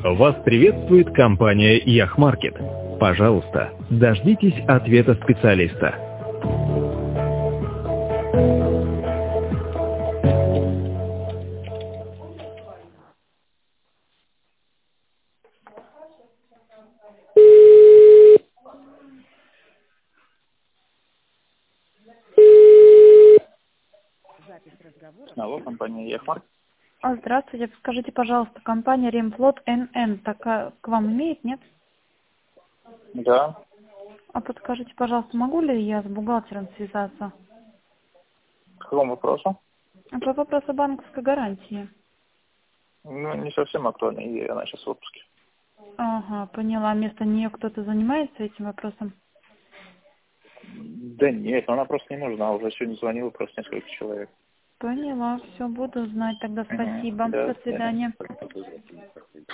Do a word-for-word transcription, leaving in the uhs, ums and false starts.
Вас приветствует компания Яхмаркет. Пожалуйста, дождитесь ответа специалиста. Алло, компания Яхмаркет. А, Здравствуйте, скажите, пожалуйста, компания Ремфлот эн эн такая к вам имеет, нет? Да. А подскажите, пожалуйста, могу ли я с бухгалтером связаться? К какому вопросу? По вопросу банковской гарантии. Ну, не совсем актуально, и она сейчас в отпуске. Ага, поняла. Вместо нее кто-то занимается этим вопросом? Да нет, она просто не нужна. Уже сегодня звонила просто несколько человек. Поняла, все, буду знать. Тогда Угу. спасибо. Да, До свидания. да.